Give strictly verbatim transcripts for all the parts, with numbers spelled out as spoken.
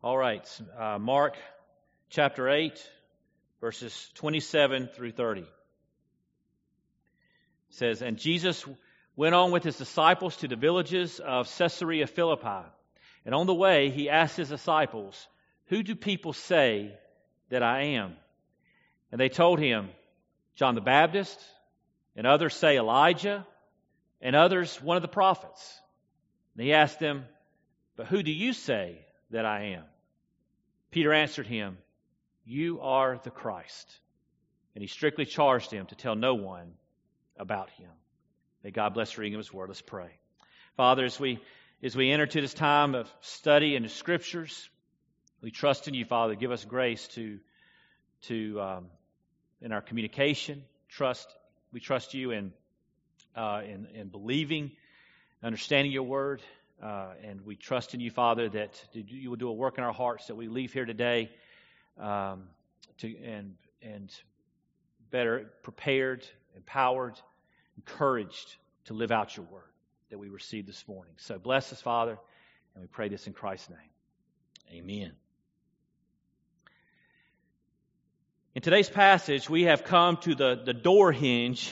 All right, uh, Mark chapter eight, verses twenty-seven through thirty. It says, "And Jesus went on with his disciples to the villages of Caesarea Philippi. And on the way he asked his disciples, 'Who do people say that I am?' And they told him, 'John the Baptist, and others say Elijah, and others one of the prophets.' And he asked them, 'But who do you say that I am?' Peter answered him, 'You are the Christ.' And he strictly charged him to tell no one about him." May God bless the reading of his word. Let's pray. Father, as we as we enter to this time of study in the Scriptures, we trust in you, Father. Give us grace to to um, in our communication. Trust we trust you in uh, in, in believing, understanding your word. Uh, and we trust in you, Father, that you will do a work in our hearts, that we leave here today um, to and and better prepared, empowered, encouraged to live out your word that we received this morning. So bless us, Father, and we pray this in Christ's name. Amen. In today's passage, we have come to the, the door hinge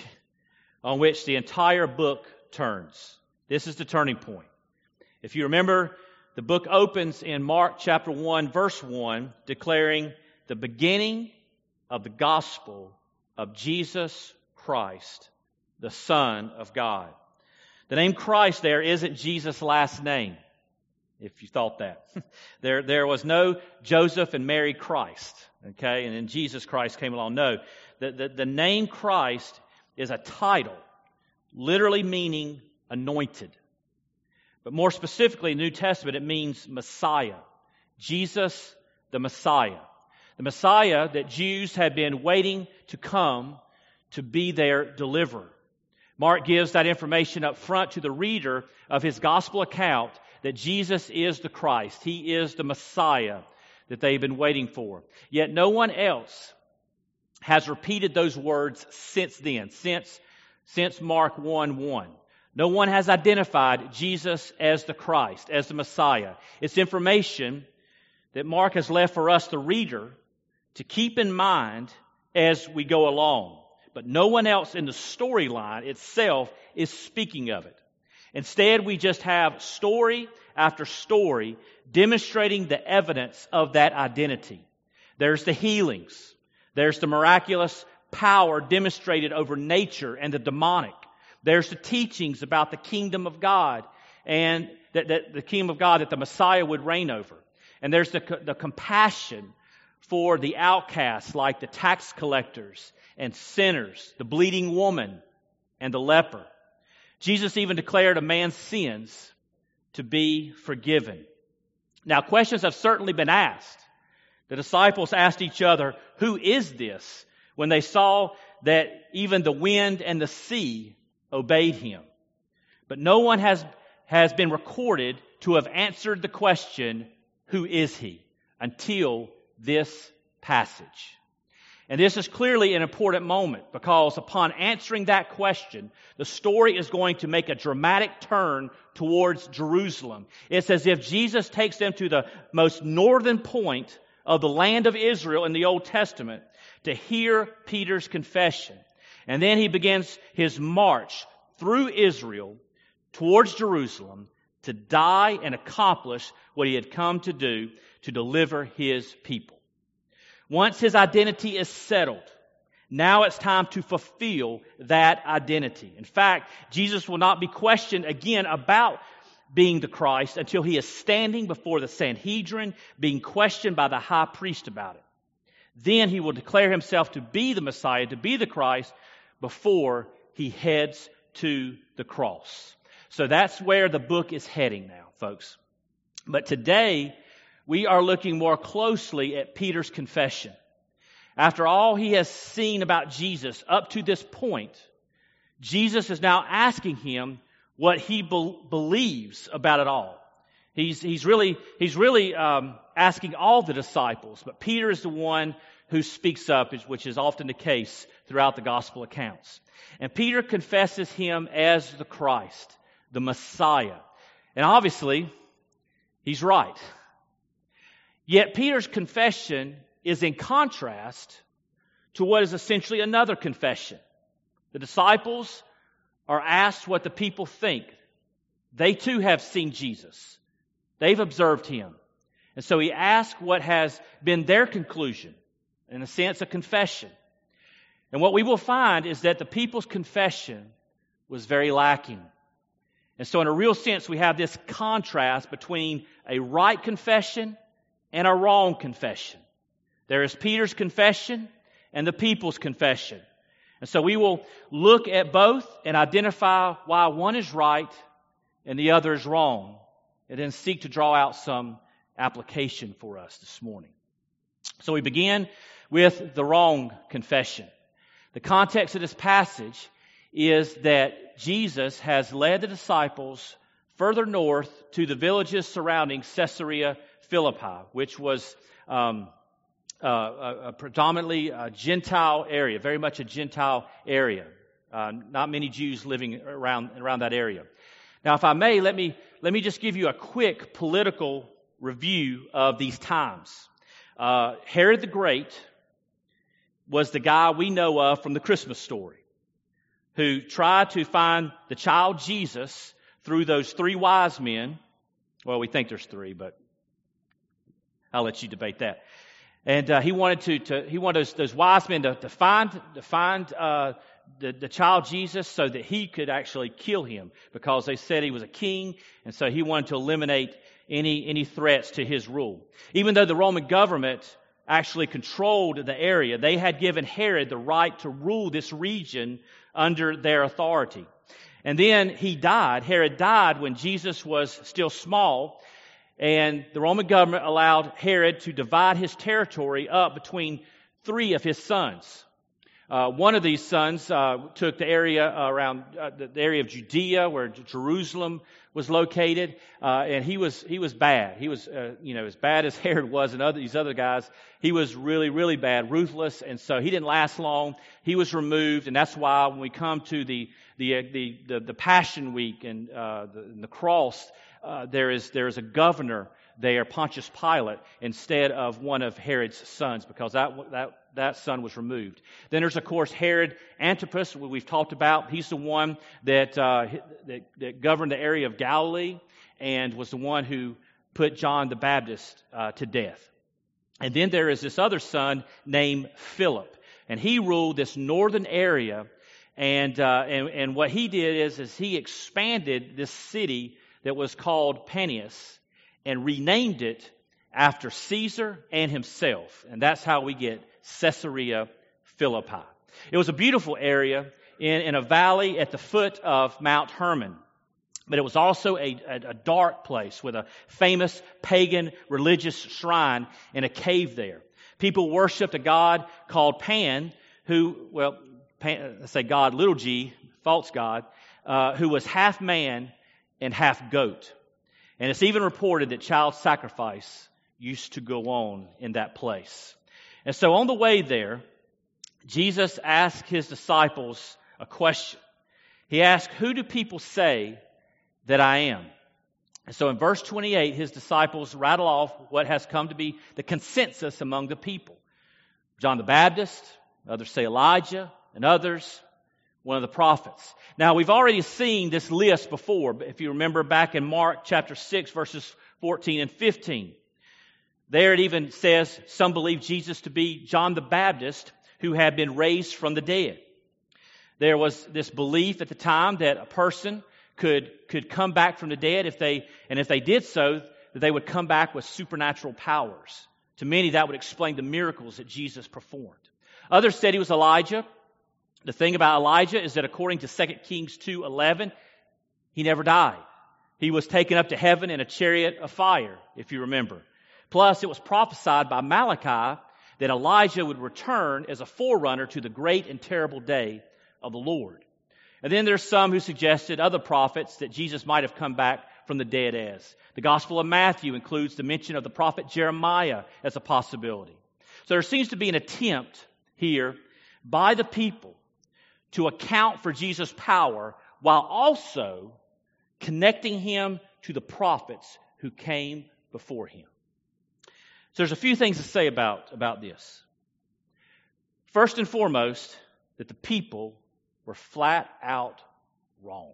on which the entire book turns. This is the turning point. If you remember, the book opens in Mark chapter one, verse one, declaring the beginning of the gospel of Jesus Christ, the Son of God. The name Christ there isn't Jesus' last name, if you thought that. there, there was no Joseph and Mary Christ, okay, and then Jesus Christ came along. No, the, the, the name Christ is a title, literally meaning anointed. But more specifically, in the New Testament, it means Messiah. Jesus, the Messiah. The Messiah that Jews had been waiting to come to be their deliverer. Mark gives that information up front to the reader of his gospel account that Jesus is the Christ. He is the Messiah that they've been waiting for. Yet no one else has repeated those words since then, since, since Mark one one. No one has identified Jesus as the Christ, as the Messiah. It's information that Mark has left for us, the reader, to keep in mind as we go along. But no one else in the storyline itself is speaking of it. Instead, we just have story after story demonstrating the evidence of that identity. There's the healings. There's the miraculous power demonstrated over nature and the demonic. There's the teachings about the kingdom of God and that, that the kingdom of God that the Messiah would reign over. And there's the, the compassion for the outcasts like the tax collectors and sinners, the bleeding woman and the leper. Jesus even declared a man's sins to be forgiven. Now, questions have certainly been asked. The disciples asked each other, "Who is this?" when they saw that even the wind and the sea obeyed him. But no one has, has been recorded to have answered the question, "Who is he?" until this passage. And this is clearly an important moment because upon answering that question, the story is going to make a dramatic turn towards Jerusalem. It's as if Jesus takes them to the most northern point of the land of Israel in the Old Testament to hear Peter's confession. And then he begins his march through Israel towards Jerusalem to die and accomplish what he had come to do, to deliver his people. Once his identity is settled, now it's time to fulfill that identity. In fact, Jesus will not be questioned again about being the Christ until he is standing before the Sanhedrin, being questioned by the high priest about it. Then he will declare himself to be the Messiah, to be the Christ, before he heads to the cross. So that's where the book is heading now, folks. But today, we are looking more closely at Peter's confession. After all he has seen about Jesus up to this point, Jesus is now asking him what he be- believes about it all. He's, he's really, he's really um, asking all the disciples, but Peter is the one who speaks up, which is often the case throughout the gospel accounts. And Peter confesses him as the Christ, the Messiah. And obviously, he's right. Yet Peter's confession is in contrast to what is essentially another confession. The disciples are asked what the people think. They too have seen Jesus. They've observed him. And so he asks what has been their conclusion, in a sense, a confession. And what we will find is that the people's confession was very lacking. And so in a real sense, we have this contrast between a right confession and a wrong confession. There is Peter's confession and the people's confession. And so we will look at both and identify why one is right and the other is wrong, and then seek to draw out some application for us this morning. So we begin with the wrong confession. The context of this passage is that Jesus has led the disciples further north to the villages surrounding Caesarea Philippi, which was um, uh, a, a predominantly a Gentile area, very much a Gentile area. Uh, not many Jews living around around that area. Now, if I may, let me let me just give you a quick political review of these times. Uh, Herod the Great was the guy we know of from the Christmas story, who tried to find the child Jesus through those three wise men. Well, we think there's three, but I'll let you debate that. And uh, he wanted to, to he wanted those, those wise men to, to find to find uh, the, the child Jesus so that he could actually kill him, because they said he was a king, and so he wanted to eliminate any any threats to his rule. Even though the Roman government actually controlled the area, they had given Herod the right to rule this region under their authority. And then he died. Herod died when Jesus was still small, and the Roman government allowed Herod to divide his territory up between three of his sons. Uh, one of these sons uh, took the area around uh, the area of Judea, where Jerusalem was located, uh, and he was he was bad. He was uh, you know as bad as Herod was, and other these other guys. He was really really bad, ruthless, and so he didn't last long. He was removed, and that's why when we come to the the the the, the Passion Week and uh, the, and the cross, uh, there is there is a governor there, Pontius Pilate, instead of one of Herod's sons, because that that. That son was removed. Then there's, of course, Herod Antipas, who we've talked about. He's the one that, uh, that that governed the area of Galilee and was the one who put John the Baptist uh, to death. And then there is this other son named Philip, and he ruled this northern area. And uh, and, and what he did is, is he expanded this city that was called Panias and renamed it after Caesar and himself. And that's how we get Caesarea Philippi. It was a beautiful area in, in a valley at the foot of Mount Hermon. But it was also a, a, a dark place with a famous pagan religious shrine in a cave there. People worshipped a god called Pan, who, well, Pan, let's say God, little g, false god, uh, who was half man and half goat. And it's even reported that child sacrifice used to go on in that place. And so on the way there, Jesus asked his disciples a question. He asked, "Who do people say that I am?" And so in verse twenty-eight, his disciples rattle off what has come to be the consensus among the people. John the Baptist, others say Elijah, and others, one of the prophets. Now, we've already seen this list before. If you remember back in Mark chapter six, verses fourteen and fifteen. There it even says some believe Jesus to be John the Baptist, who had been raised from the dead. There was this belief at the time that a person could could come back from the dead if they and if they did so, that they would come back with supernatural powers. To many, that would explain the miracles that Jesus performed. Others said he was Elijah. The thing about Elijah is that according to Second Kings two eleven, he never died. He was taken up to heaven in a chariot of fire, if you remember. Plus, it was prophesied by Malachi that Elijah would return as a forerunner to the great and terrible day of the Lord. And then there's some who suggested, other prophets, that Jesus might have come back from the dead as. The Gospel of Matthew includes the mention of the prophet Jeremiah as a possibility. So there seems to be an attempt here by the people to account for Jesus' power while also connecting him to the prophets who came before him. So there's a few things to say about, about this. First and foremost, that the people were flat out wrong.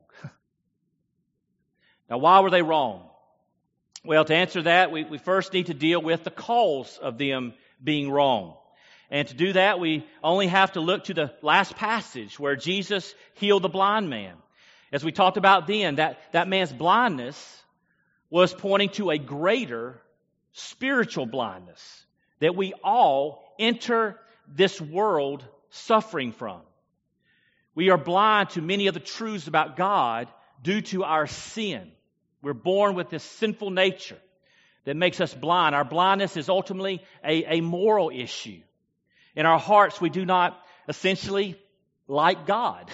Now, why were they wrong? Well, to answer that, we, we first need to deal with the cause of them being wrong. And to do that, we only have to look to the last passage where Jesus healed the blind man. As we talked about then, that, that man's blindness was pointing to a greater spiritual blindness that we all enter this world suffering from. We are blind to many of the truths about God due to our sin. We're born with this sinful nature that makes us blind. Our blindness is ultimately a, a moral issue. In our hearts, we do not essentially like God.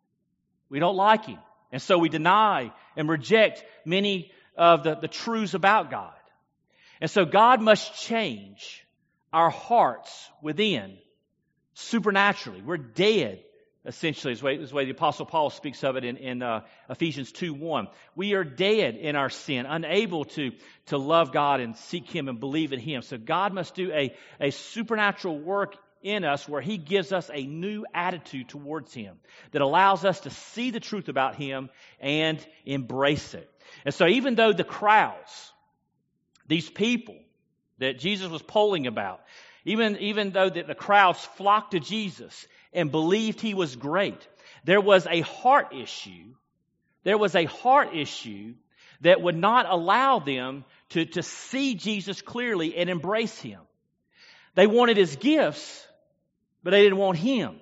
We don't like Him. And so we deny and reject many of the, the truths about God. And so God must change our hearts within supernaturally. We're dead, essentially, is the way, is the, way the Apostle Paul speaks of it in, in uh, Ephesians two one. We are dead in our sin, unable to, to love God and seek Him and believe in Him. So God must do a, a supernatural work in us where He gives us a new attitude towards Him that allows us to see the truth about Him and embrace it. And so even though the crowds, these people that Jesus was polling about, even, even though the, the crowds flocked to Jesus and believed He was great, there was a heart issue. There was a heart issue that would not allow them to, to see Jesus clearly and embrace Him. They wanted His gifts, but they didn't want Him.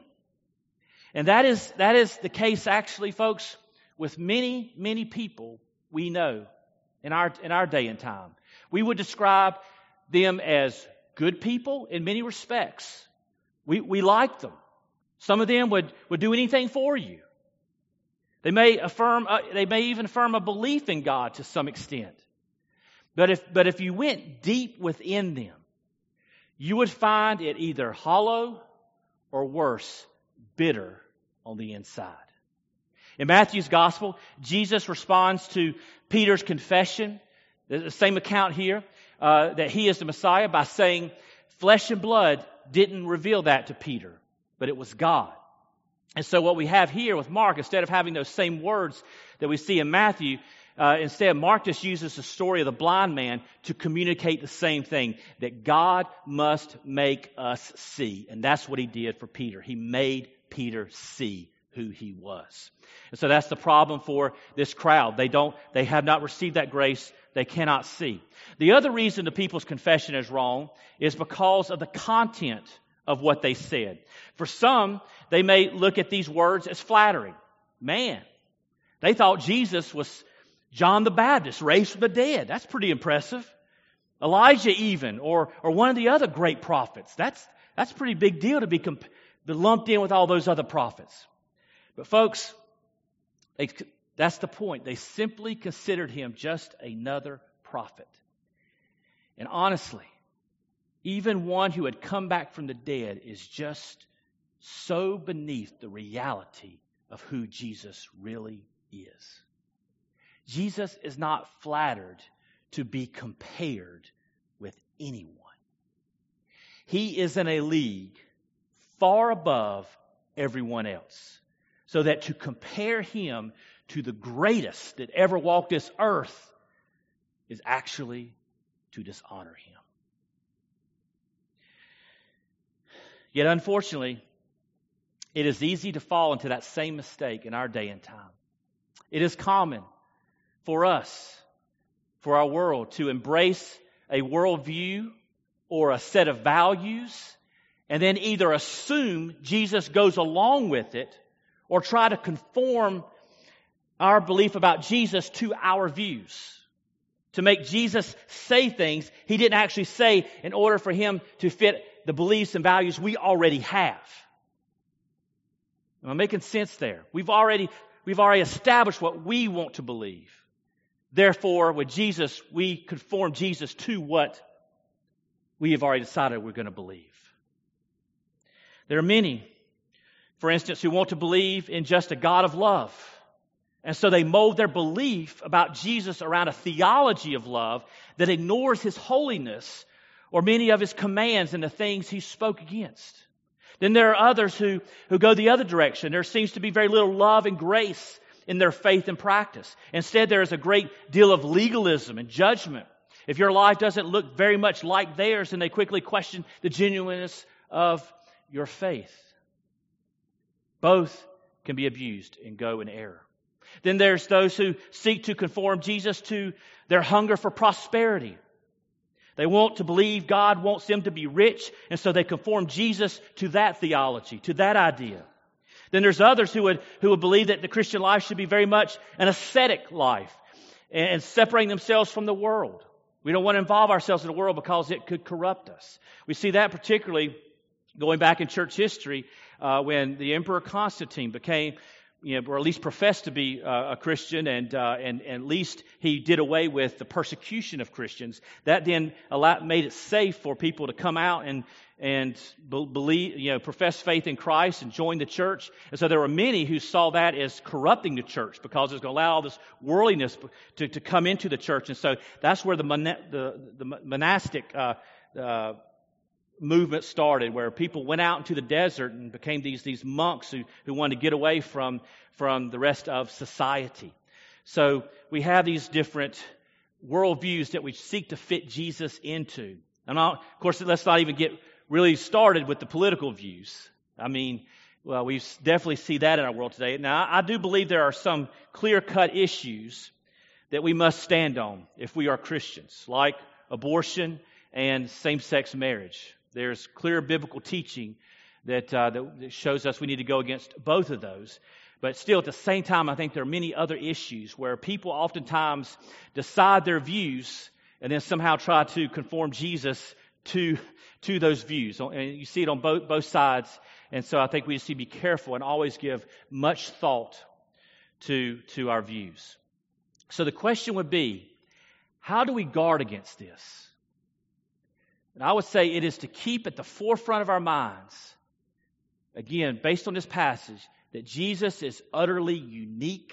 And that is, that is the case actually, folks, with many, many people we know in our, in our day and time. We would describe them as good people in many respects. We, we like them. Some of them would, would do anything for you. They may affirm, uh, they may even affirm a belief in God to some extent. But if, but if you went deep within them, you would find it either hollow or worse, bitter on the inside. In Matthew's Gospel, Jesus responds to Peter's confession, the same account here, uh, that he is the Messiah by saying, flesh and blood didn't reveal that to Peter, but it was God. And so what we have here with Mark, instead of having those same words that we see in Matthew, uh, instead Mark just uses the story of the blind man to communicate the same thing, that God must make us see. And that's what He did for Peter. He made Peter see who he was. And so that's the problem for this crowd. They don't, they have not received that grace. They cannot see. The other reason the people's confession is wrong is because of the content of what they said. For some, they may look at these words as flattering. Man, they thought Jesus was John the Baptist, raised from the dead. That's pretty impressive. Elijah even, or or one of the other great prophets. That's that's a pretty big deal to be comp- be lumped in with all those other prophets. But folks, they, that's the point. They simply considered him just another prophet. And honestly, even one who had come back from the dead is just so beneath the reality of who Jesus really is. Jesus is not flattered to be compared with anyone. He is in a league far above everyone else. So that to compare him to the greatest that ever walked this earth is actually to dishonor him. Yet unfortunately, it is easy to fall into that same mistake in our day and time. It is common for us, for our world, to embrace a worldview or a set of values and then either assume Jesus goes along with it or try to conform our belief about Jesus to our views. To make Jesus say things He didn't actually say in order for Him to fit the beliefs and values we already have. Am I making sense there? We've already, we've already established what we want to believe. Therefore, with Jesus, we conform Jesus to what we have already decided we're going to believe. There are many, for instance, who want to believe in just a God of love. And so they mold their belief about Jesus around a theology of love that ignores His holiness or many of His commands and the things He spoke against. Then there are others who, who go the other direction. There seems to be very little love and grace in their faith and practice. Instead, there is a great deal of legalism and judgment. If your life doesn't look very much like theirs, then they quickly question the genuineness of your faith. Both can be abused and go in error. Then there's those who seek to conform Jesus to their hunger for prosperity. They want to believe God wants them to be rich, and so they conform Jesus to that theology, to that idea. Then there's others who would who would believe that the Christian life should be very much an ascetic life and separating themselves from the world. We don't want to involve ourselves in the world because it could corrupt us. We see that particularly going back in church history uh, when the Emperor Constantine became, you know, or at least professed to be uh, a Christian, and, uh, and and at least he did away with the persecution of Christians. That then allowed, made it safe for people to come out and and believe, you know, profess faith in Christ and join the church. And so there were many who saw that as corrupting the church because it's going to allow all this worldliness to, to come into the church. And so that's where the mon- the, the monastic uh, uh, movement started, where people went out into the desert and became these these monks who, who wanted to get away from, from the rest of society. So we have these different worldviews that we seek to fit Jesus into. And not, of course, let's not even get really started with the political views. I mean, well, we definitely see that in our world today. Now, I do believe there are some clear-cut issues that we must stand on if we are Christians, like abortion and same-sex marriage. There's clear biblical teaching that, uh, that shows us we need to go against both of those. But still, at the same time, I think there are many other issues where people oftentimes decide their views and then somehow try to conform Jesus to, to those views. And you see it on both, both sides. And so I think we just need to be careful and always give much thought to, to our views. So the question would be, how do we guard against this? And I would say it is to keep at the forefront of our minds, again, based on this passage, that Jesus is utterly unique,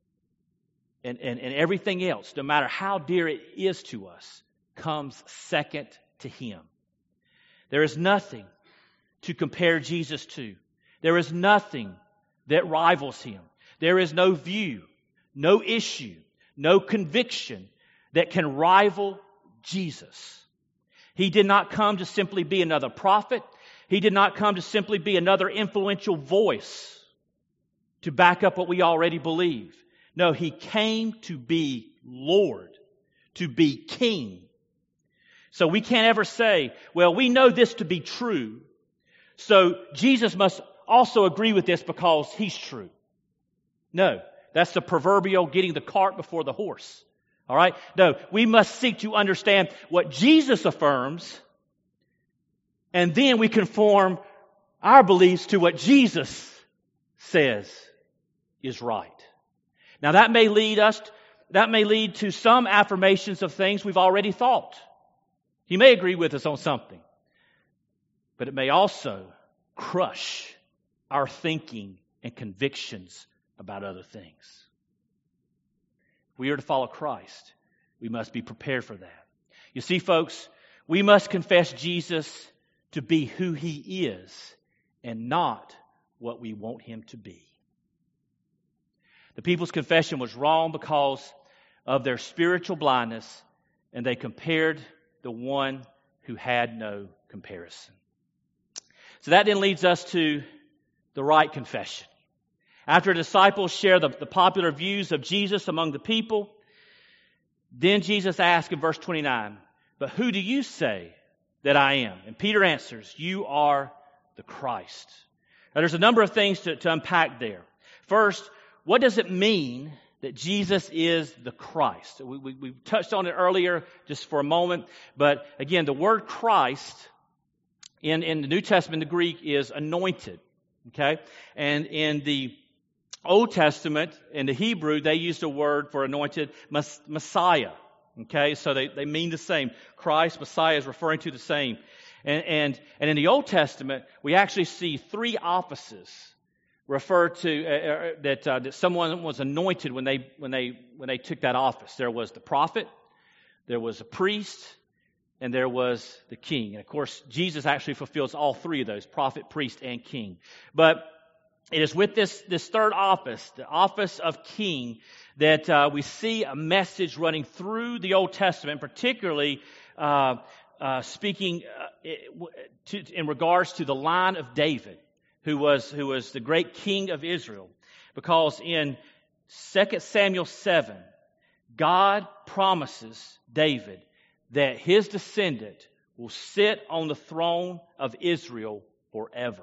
and, and, and everything else, no matter how dear it is to us, comes second to Him. There is nothing to compare Jesus to. There is nothing that rivals Him. There is no view, no issue, no conviction that can rival Jesus. He did not come to simply be another prophet. He did not come to simply be another influential voice to back up what we already believe. No, He came to be Lord, to be King. So we can't ever say, well, we know this to be true, so Jesus must also agree with this because He's true. No, that's the proverbial getting the cart before the horse. All right? No, we must seek to understand what Jesus affirms, and then we conform our beliefs to what Jesus says is right. Now that may lead us, that may lead to some affirmations of things we've already thought. He may agree with us on something, but it may also crush our thinking and convictions about other things. If we are to follow Christ, we must be prepared for that. You see, folks, we must confess Jesus to be who He is and not what we want Him to be. The people's confession was wrong because of their spiritual blindness, and they compared the one who had no comparison. So that then leads us to the right confession. After the disciples share the, the popular views of Jesus among the people, then Jesus asked in verse twenty-nine, "But who do you say that I am?" And Peter answers, "You are the Christ." Now there's a number of things to, to unpack there. First, what does it mean that Jesus is the Christ? We, we, we touched on it earlier just for a moment, but again, the word Christ in, in the New Testament, the Greek, is anointed. Okay? And in the Old Testament, in the Hebrew, they used a word for anointed, Messiah. Okay? So they, they mean the same. Christ, Messiah is referring to the same. And, and, and in the Old Testament, we actually see three offices refer to uh, that uh, that someone was anointed when they when they when they took that office. There was the prophet, there was a priest, and there was the king. And of course, Jesus actually fulfills all three of those, prophet, priest, and king. But it is with this, this third office, the office of king, that uh, we see a message running through the Old Testament, particularly uh, uh, speaking uh, to, in regards to the line of David, who was, who was the great king of Israel. Because in Second Samuel seven, God promises David that his descendant will sit on the throne of Israel forever.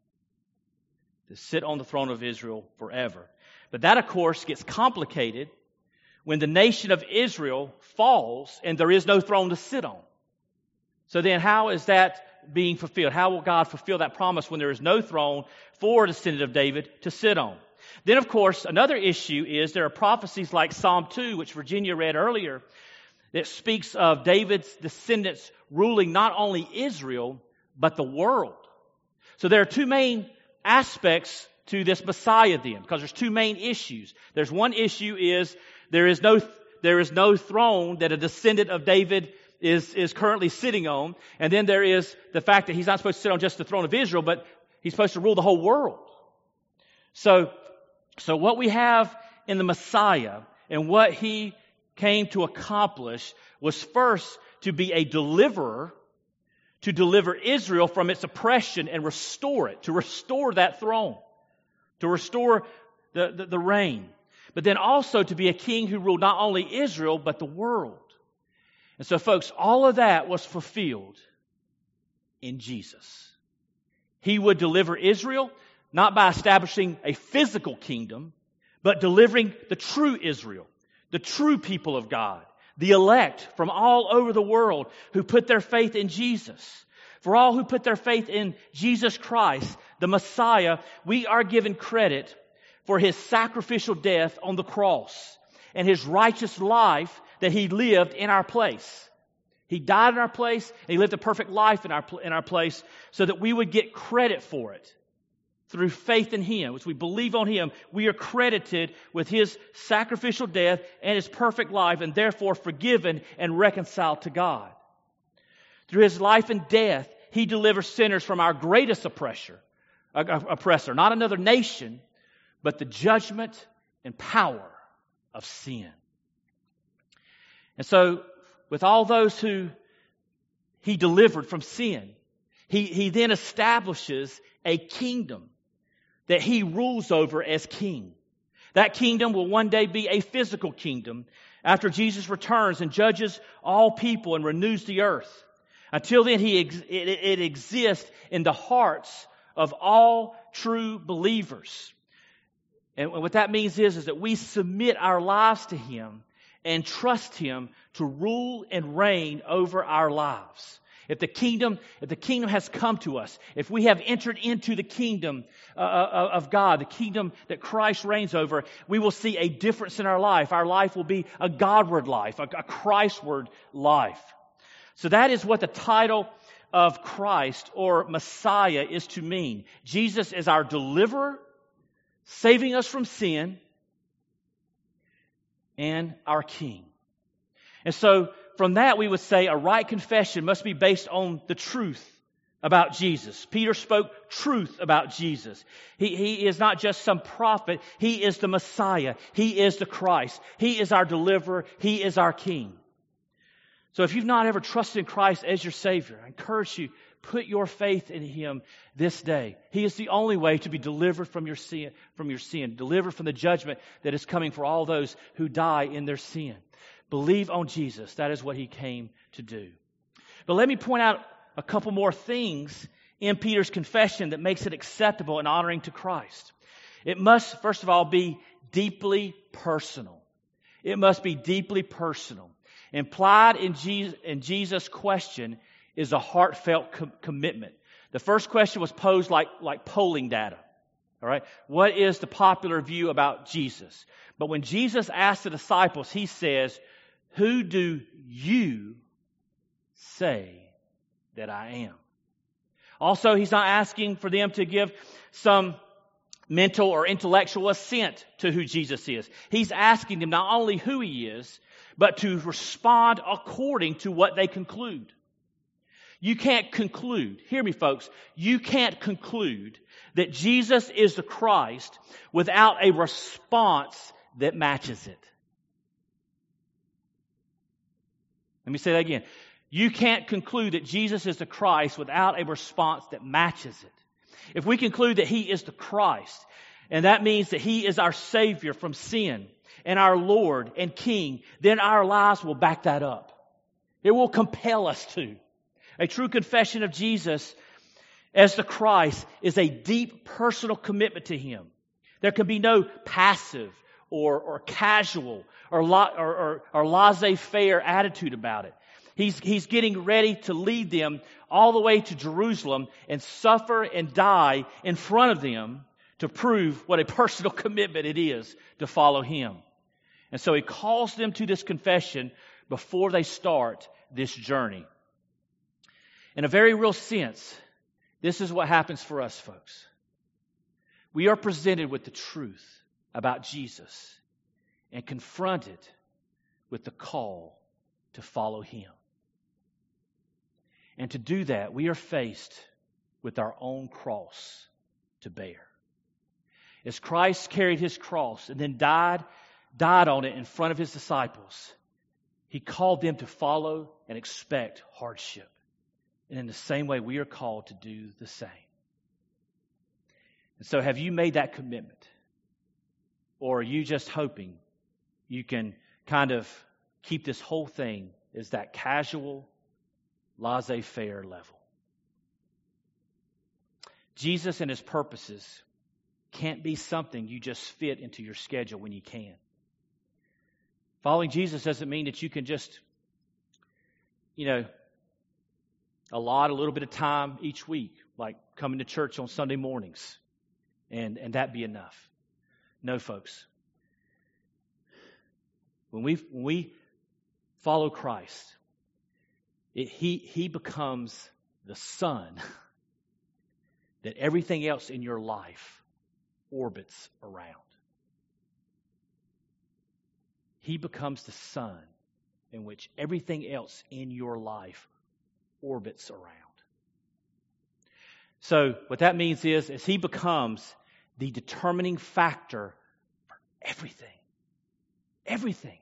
To sit on the throne of Israel forever. But that, of course, gets complicated when the nation of Israel falls and there is no throne to sit on. So then how is that being fulfilled? How will God fulfill that promise when there is no throne for a descendant of David to sit on? Then, of course, another issue is there are prophecies like Psalm two, which Virginia read earlier, that speaks of David's descendants ruling not only Israel, but the world. So there are two main aspects to this Messiah then, because there's two main issues. There's one issue is there is no there is no throne that a descendant of David is, is currently sitting on. And then there is the fact that he's not supposed to sit on just the throne of Israel, but he's supposed to rule the whole world. So, so what we have in the Messiah and what he came to accomplish was first to be a deliverer, to deliver Israel from its oppression and restore it, to restore that throne, to restore the, the, the reign. But then also to be a king who ruled not only Israel, but the world. And so, folks, all of that was fulfilled in Jesus. He would deliver Israel, not by establishing a physical kingdom, but delivering the true Israel, the true people of God, the elect from all over the world who put their faith in Jesus. For all who put their faith in Jesus Christ, the Messiah, we are given credit for His sacrificial death on the cross and His righteous life that He lived in our place. He died in our place and He lived a perfect life in our, in our place so that we would get credit for it. Through faith in Him, as we believe on Him, we are credited with His sacrificial death and His perfect life, and therefore forgiven and reconciled to God. Through His life and death, He delivers sinners from our greatest oppressor, uh, oppressor, not another nation, but the judgment and power of sin. And so, with all those who He delivered from sin, He, he then establishes a kingdom that He rules over as king. That kingdom will one day be a physical kingdom after Jesus returns and judges all people and renews the earth. Until then, he ex- it, it exists in the hearts of all true believers. And what that means is, is that we submit our lives to Him and trust Him to rule and reign over our lives. If the kingdom, if the kingdom has come to us, if we have entered into the kingdom uh, of God, the kingdom that Christ reigns over, we will see a difference in our life. Our life will be a Godward life, a, a Christward life. So that is what the title of Christ or Messiah is to mean. Jesus is our deliverer, saving us from sin, and our King. And so, from that, we would say a right confession must be based on the truth about Jesus. Peter spoke truth about Jesus. He, he is not just some prophet. He is the Messiah. He is the Christ. He is our deliverer. He is our King. So if you've not ever trusted in Christ as your Savior, I encourage you, put your faith in Him this day. He is the only way to be delivered from your sin, from your sin, delivered from the judgment that is coming for all those who die in their sin. Believe on Jesus. That is what He came to do. But let me point out a couple more things in Peter's confession that makes it acceptable and honoring to Christ. It must, first of all, be deeply personal. It must be deeply personal. Implied in Jesus, in Jesus' question is a heartfelt com- commitment. The first question was posed like, like polling data. All right? What is the popular view about Jesus? But when Jesus asked the disciples, He says, "Who do you say that I am?" Also, He's not asking for them to give some mental or intellectual assent to who Jesus is. He's asking them not only who He is, but to respond according to what they conclude. You can't conclude, hear me folks, you can't conclude that Jesus is the Christ without a response that matches it. Let me say that again. You can't conclude that Jesus is the Christ without a response that matches it. If we conclude that He is the Christ, and that means that He is our Savior from sin and our Lord and King, then our lives will back that up. It will compel us to. A true confession of Jesus as the Christ is a deep personal commitment to Him. There can be no passive or, or casual or, or, or, or laissez-faire attitude about it. He's, he's getting ready to lead them all the way to Jerusalem and suffer and die in front of them to prove what a personal commitment it is to follow Him. And so He calls them to this confession before they start this journey. In a very real sense, this is what happens for us, folks. We are presented with the truth about Jesus and confronted with the call to follow Him. And to do that, we are faced with our own cross to bear. As Christ carried His cross and then died, died on it in front of His disciples, He called them to follow and expect hardship. And in the same way, we are called to do the same. And so have you made that commitment? Or are you just hoping you can kind of keep this whole thing as that casual, laissez-faire level? Jesus and His purposes can't be something you just fit into your schedule when you can. Following Jesus doesn't mean that you can just, you know, allot a little bit of time each week, like coming to church on Sunday mornings, and, and that be enough. No, folks. When we when we follow Christ, it, he he becomes the sun that everything else in your life orbits around. He becomes the sun in which everything else in your life orbits around. So what that means is, is He becomes the determining factor for everything. Everything.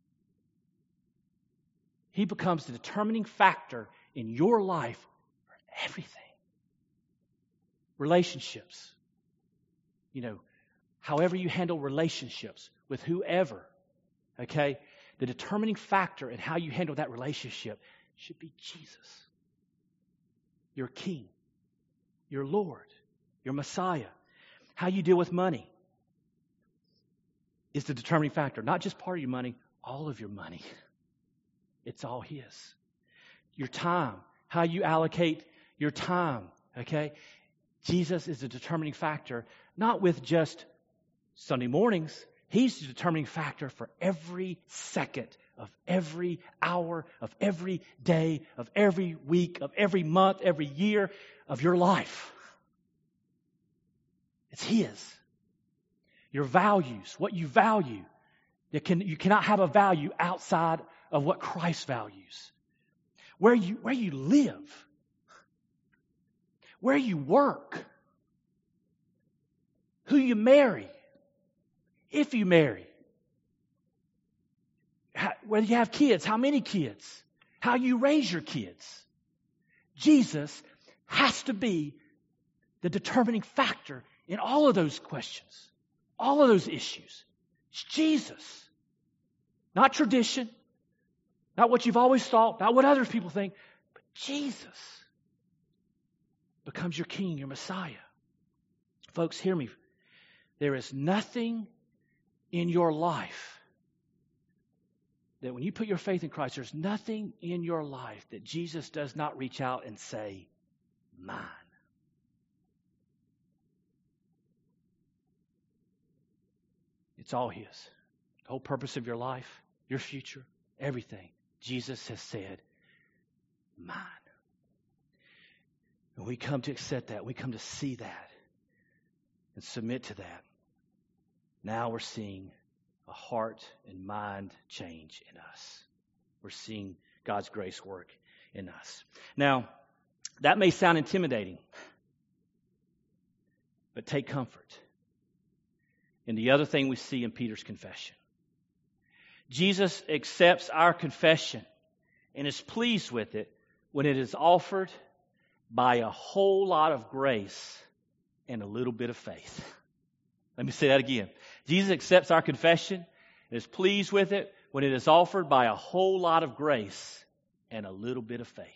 He becomes the determining factor in your life for everything. Relationships. You know, however you handle relationships with whoever, okay, the determining factor in how you handle that relationship should be Jesus. Your King, your Lord, your Messiah. How you deal with money is the determining factor. Not just part of your money, all of your money. It's all His. Your time, how you allocate your time, okay? Jesus is the determining factor, not with just Sunday mornings. He's the determining factor for every second of every hour, of every day, of every week, of every month, every year of your life. It's His. Your values, what you value. You, can, you cannot have a value outside of what Christ values. Where you, where you live. Where you work. Who you marry. If you marry. How, whether you have kids, how many kids. How you raise your kids. Jesus has to be the determining factor in all of those questions. All of those issues. It's Jesus. Not tradition. Not what you've always thought. Not what other people think. But Jesus becomes your King, your Messiah. Folks, hear me. There is nothing in your life that when you put your faith in Christ, there's nothing in your life that Jesus does not reach out and say, mine. It's all His. The whole purpose of your life, your future, everything. Jesus has said, mine. And we come to accept that. We come to see that and submit to that. Now we're seeing a heart and mind change in us. We're seeing God's grace work in us. Now, That may sound intimidating, but take comfort in the other thing we see in Peter's confession. Jesus accepts our confession and is pleased with it when it is offered by a whole lot of grace and a little bit of faith. Let me say that again. Jesus accepts our confession and is pleased with it when it is offered by a whole lot of grace and a little bit of faith.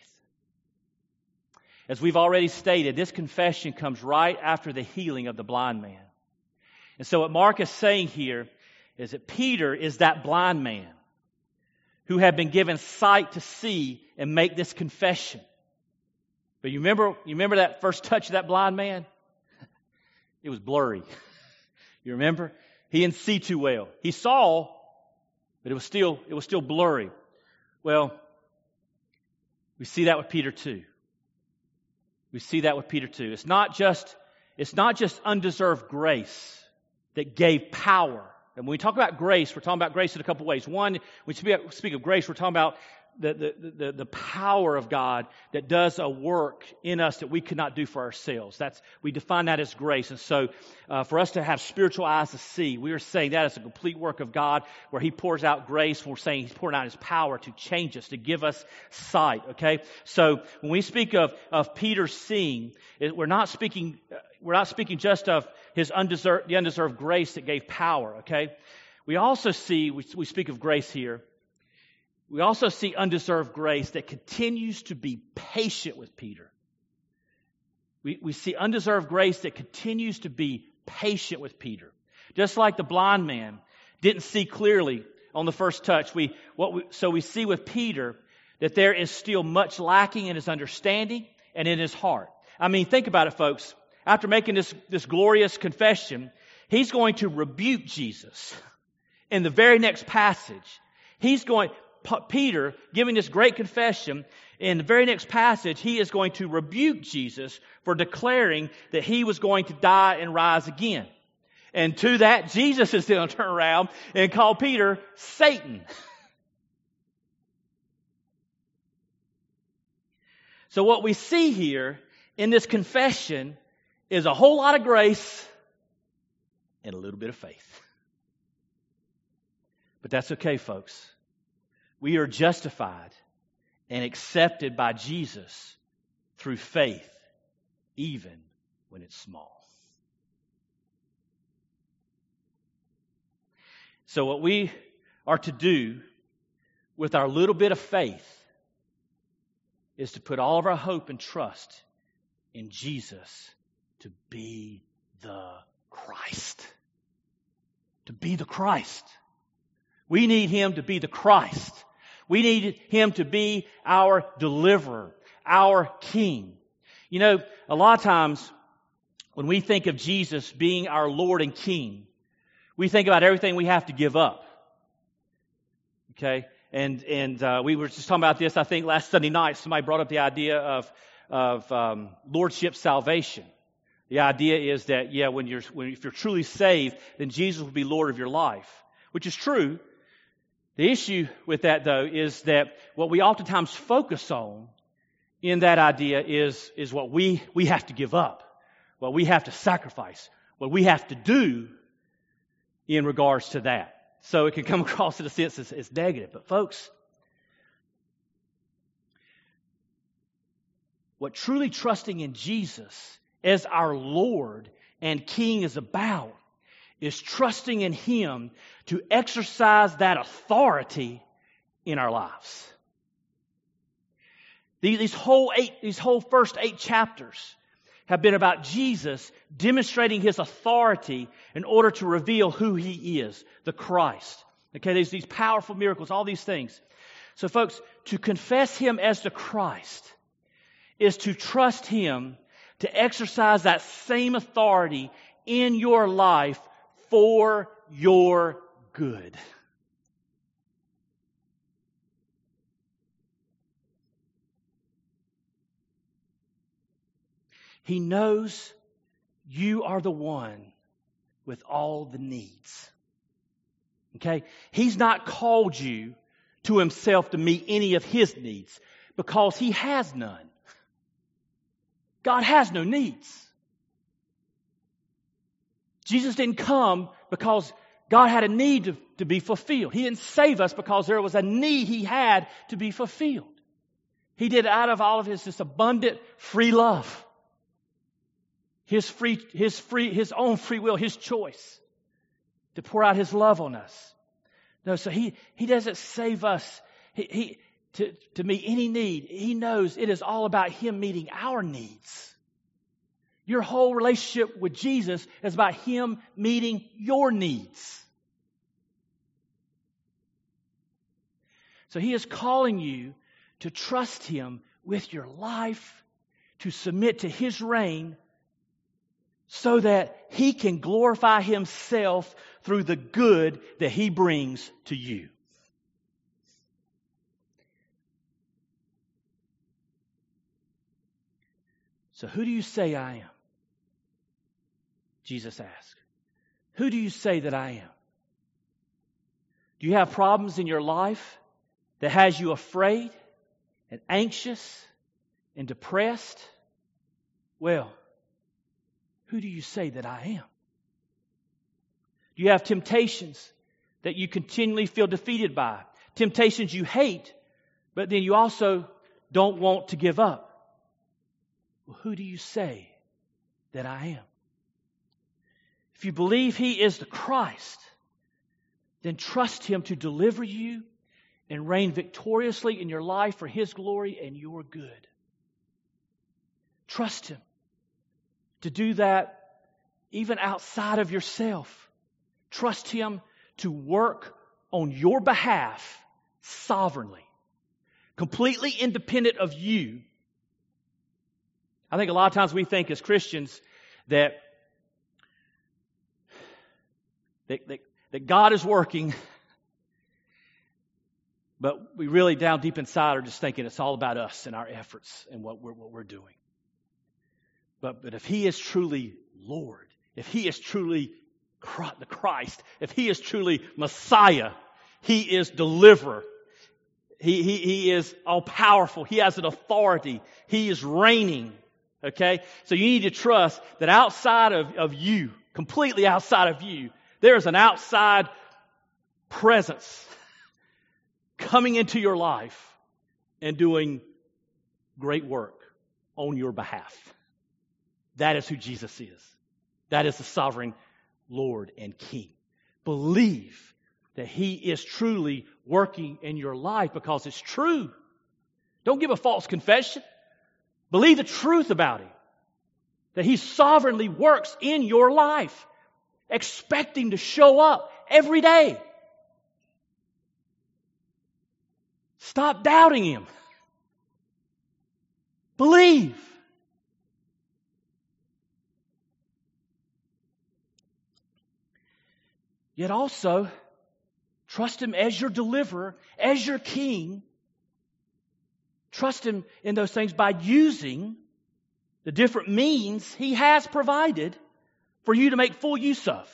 As we've already stated, this confession comes right after the healing of the blind man. And so what Mark is saying here is that Peter is that blind man who had been given sight to see and make this confession. But you remember, you remember that first touch of that blind man? It was blurry. You remember? He didn't see too well. He saw, but it was still, it was still blurry. Well, we see that with Peter too. We see that with Peter too. It's not just, it's not just undeserved grace that gave power. And when we talk about grace, we're talking about grace in a couple ways. One, when we speak, speak of grace, we're talking about the, the, the, the power of God that does a work in us that we could not do for ourselves. That's, we define that as grace. And so uh, for us to have spiritual eyes to see, we are saying that is a complete work of God where He pours out grace. We're saying He's pouring out His power to change us, to give us sight. Okay? So when we speak of, of Peter seeing, it, we're not speaking, we're not speaking just of His undeserved, the undeserved grace that gave power. Okay? We also see, we, we speak of grace here, we also see undeserved grace that continues to be patient with Peter. We, we see undeserved grace that continues to be patient with Peter. Just like the blind man didn't see clearly on the first touch. We, what we, so we see with Peter that there is still much lacking in his understanding and in his heart. I mean, think about it, folks. After making this, this glorious confession, he's going to rebuke Jesus. In the very next passage, he's going... Peter, giving this great confession, in the very next passage, he is going to rebuke Jesus for declaring that he was going to die and rise again. And to that, Jesus is going to turn around and call Peter Satan. So what we see here in this confession is a whole lot of grace and a little bit of faith. But that's okay, folks. We are justified and accepted by Jesus through faith, even when it's small. So what we are to do with our little bit of faith is to put all of our hope and trust in Jesus to be the Christ. To be the Christ. We need Him to be the Christ. We need Him to be our deliverer, our King. You know, a lot of times when we think of Jesus being our Lord and King, we think about everything we have to give up. Okay? And and uh, we were just talking about this, I think, last Sunday night. Somebody brought up the idea of, of um, lordship salvation. The idea is that, yeah, when you're when if you're truly saved, then Jesus will be Lord of your life, which is true. The issue with that, though, is that what we oftentimes focus on in that idea is, is what we, we have to give up, what we have to sacrifice, what we have to do in regards to that. So it can come across in a sense as, as negative. But folks, what truly trusting in Jesus as our Lord and King is about is trusting in Him to exercise that authority in our lives. These, these whole eight, these whole first eight chapters have been about Jesus demonstrating His authority in order to reveal who He is, the Christ. Okay, there's these powerful miracles, all these things. So folks, to confess Him as the Christ is to trust Him to exercise that same authority in your life for your good. He knows you are the one with all the needs. Okay? He's not called you to Himself to meet any of His needs because He has none. God has no needs. Jesus didn't come because God had a need to, to be fulfilled. He didn't save us because there was a need He had to be fulfilled. He did it out of all of His this abundant free love. His free, His free, His own free will, His choice to pour out His love on us. No, so He, He doesn't save us he, he, to, to meet any need. He knows it is all about Him meeting our needs. Your whole relationship with Jesus is about Him meeting your needs. So He is calling you to trust Him with your life, to submit to His reign, so that He can glorify Himself through the good that He brings to you. So who do you say I am? Jesus asked. Who do you say that I am? Do you have problems in your life that has you afraid and anxious and depressed? Well, who do you say that I am? Do you have temptations that you continually feel defeated by? Temptations you hate, but then you also don't want to give up? Well, who do you say that I am? If you believe He is the Christ, then trust Him to deliver you and reign victoriously in your life for His glory and your good. Trust Him to do that even outside of yourself. Trust Him to work on your behalf sovereignly, completely independent of you. I think a lot of times we think as Christians that That, that, that God is working, but we really down deep inside are just thinking it's all about us and our efforts and what we're, what we're doing. But, but if He is truly Lord, if He is truly the Christ, if He is truly Messiah, He is deliverer. He, he, he is all-powerful. He has an authority. He is reigning. Okay? So you need to trust that outside of, of you, completely outside of you, there is an outside presence coming into your life and doing great work on your behalf. That is who Jesus is. That is the sovereign Lord and King. Believe that He is truly working in your life because it's true. Don't give a false confession. Believe the truth about Him. That He sovereignly works in your life. Expect Him to show up every day. Stop doubting Him. Believe. Yet also, trust Him as your deliverer, as your King. Trust Him in those things by using the different means He has provided for you to make full use of.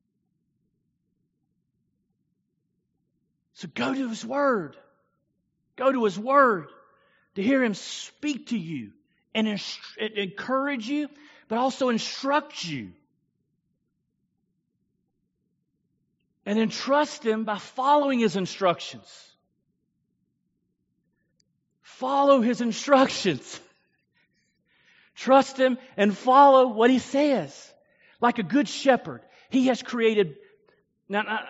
So go to His Word. Go to His Word to hear Him speak to you and inst- encourage you, but also instruct you. And then trust Him by following His instructions. Follow His instructions. Trust Him and follow what He says. Like a good shepherd, He has created... Now, now,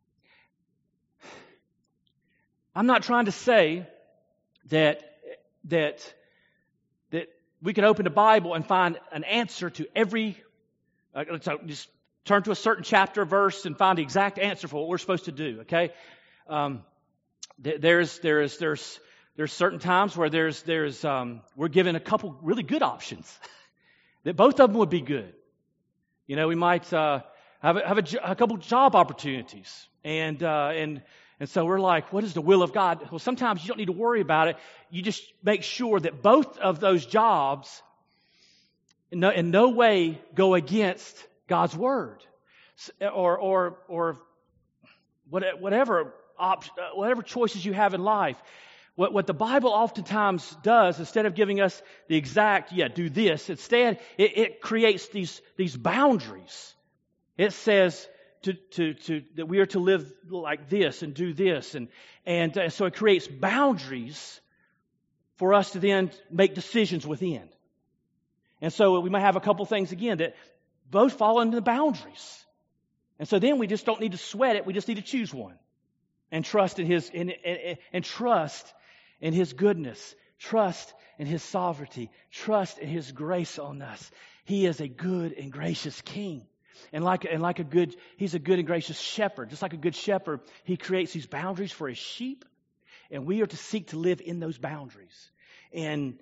I'm not trying to say that, that, that we can open the Bible and find an answer to every... Uh, let's just turn to a certain chapter, verse, and find the exact answer for what we're supposed to do, okay? Um, there's, there's, there's, there's certain times where there's, there's, um, we're given a couple really good options. That both of them would be good. You know, we might uh, have, a, have a, a couple job opportunities. And, uh, and, and so we're like, what is the will of God? Well, sometimes you don't need to worry about it. You just make sure that both of those jobs in no, in no way go against God's Word. Or, or, or whatever, op, whatever choices you have in life. What, what the Bible oftentimes does, instead of giving us the exact, yeah, do this, instead it, it creates these, these boundaries. It says to, to, to, that we are to live like this and do this. And, and uh, so it creates boundaries for us to then make decisions within. And so we might have a couple things again that both fall into the boundaries. And so then we just don't need to sweat it. We just need to choose one and trust in His, and, and, and trust in His goodness, trust in His sovereignty, trust in His grace on us. He is a good and gracious King. And like, and like a good, He's a good and gracious shepherd. Just like a good shepherd, He creates these boundaries for His sheep. And we are to seek to live in those boundaries. And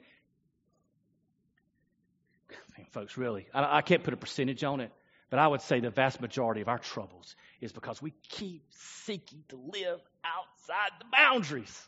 folks, really, I, I can't put a percentage on it, but I would say the vast majority of our troubles is because we keep seeking to live outside the boundaries.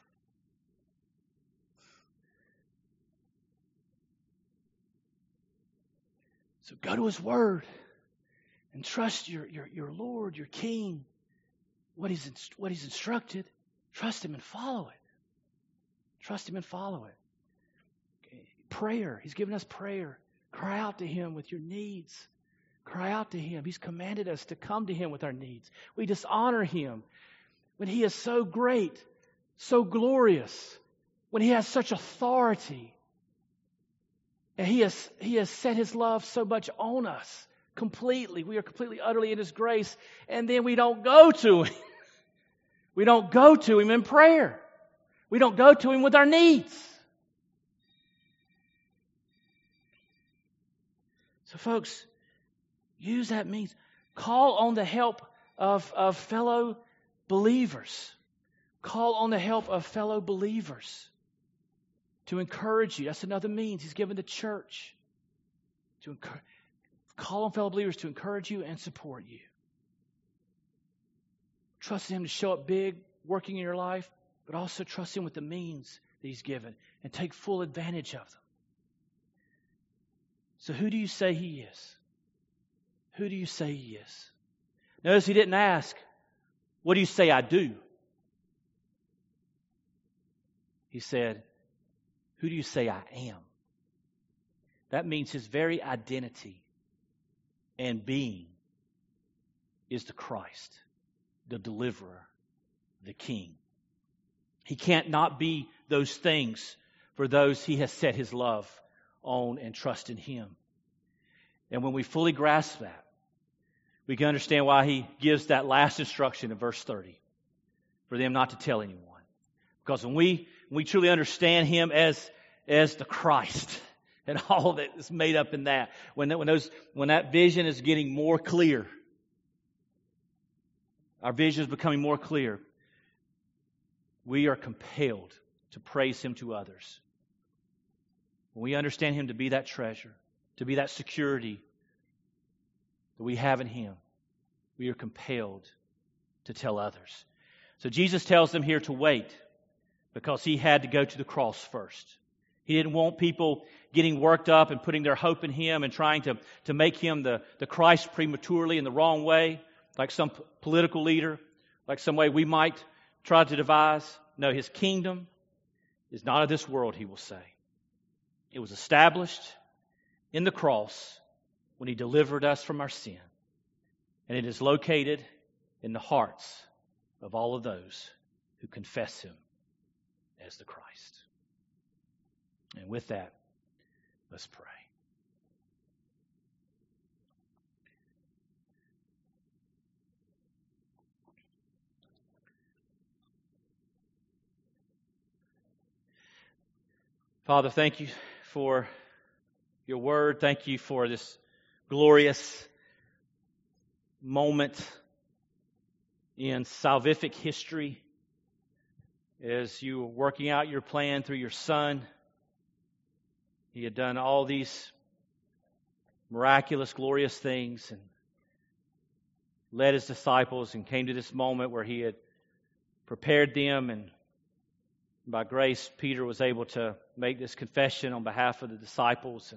So go to His Word and trust your, your, your Lord, your King, what He's, what He's instructed. Trust Him and follow it. Trust Him and follow it. Okay. Prayer. He's given us prayer. Cry out to Him with your needs. Cry out to Him. He's commanded us to come to Him with our needs. We dishonor Him when He is so great, so glorious, when He has such authority. And He has, He has set His love so much on us completely. We are completely, utterly in His grace. And then we don't go to Him. We don't go to Him in prayer. We don't go to Him with our needs. So folks, use that means. Call on the help of, of fellow believers. Call on the help of fellow believers to encourage you. That's another means He's given the church. To encourage, call on fellow believers to encourage you and support you. Trust Him to show up big, working in your life, but also trust Him with the means that He's given and take full advantage of them. So who do you say He is? Who do you say He is? Notice He didn't ask, what do you say I do? He said, who do you say I am? That means His very identity and being is the Christ, the deliverer, the King. He can't not be those things for those He has set His love on and trust in Him. And when we fully grasp that, we can understand why He gives that last instruction in verse thirty, for them not to tell anyone. Because when we when we truly understand Him as, as the Christ and all that is made up in that, when that, when those when that vision is getting more clear, our vision is becoming more clear, we are compelled to praise Him to others. When we understand Him to be that treasure, to be that security that we have in Him, we are compelled to tell others. So Jesus tells them here to wait because He had to go to the cross first. He didn't want people getting worked up and putting their hope in Him and trying to, to make Him the, the Christ prematurely in the wrong way, like some p- political leader, like some way we might try to devise. No, His kingdom is not of this world, He will say. It was established in the cross when He delivered us from our sin. And it is located in the hearts of all of those who confess Him as the Christ. And with that, let's pray. Father, thank You for Your word. Thank You for this glorious moment in salvific history as You were working out Your plan through Your Son. He had done all these miraculous, glorious things and led His disciples and came to this moment where He had prepared them, and by grace, Peter was able to make this confession on behalf of the disciples,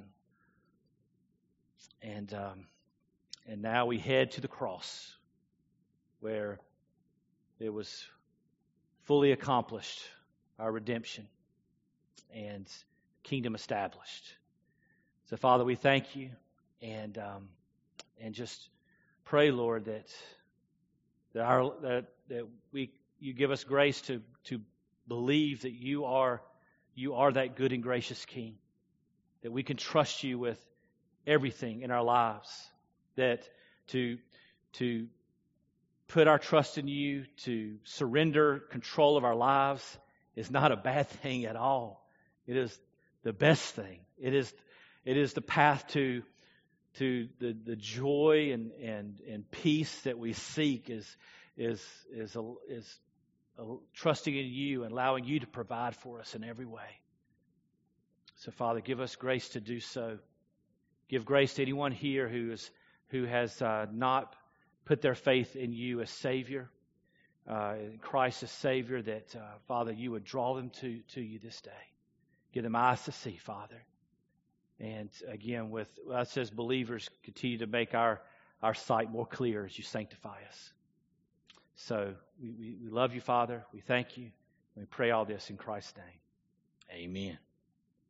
and and um, and now we head to the cross, where it was fully accomplished, our redemption, and kingdom established. So, Father, we thank you, and um, and just pray, Lord, that that our that that we you give us grace to to believe that you are you are that good and gracious King, that we can trust you with everything in our lives, that to to put our trust in you, to surrender control of our lives is not a bad thing at all. It is the best thing. It is it is the path to to the, the joy and, and, and peace that we seek is is is a, is a, trusting in you and allowing you to provide for us in every way. So, Father, give us grace to do so. Give grace to anyone here who is who has uh, not put their faith in you as Savior, uh, in Christ as Savior, that, uh, Father, you would draw them to, to you this day. Give them eyes to see, Father. And again, with us as believers, continue to make our, our sight more clear as you sanctify us. So we, we, we love you, Father. We thank you. We pray all this in Christ's name. Amen.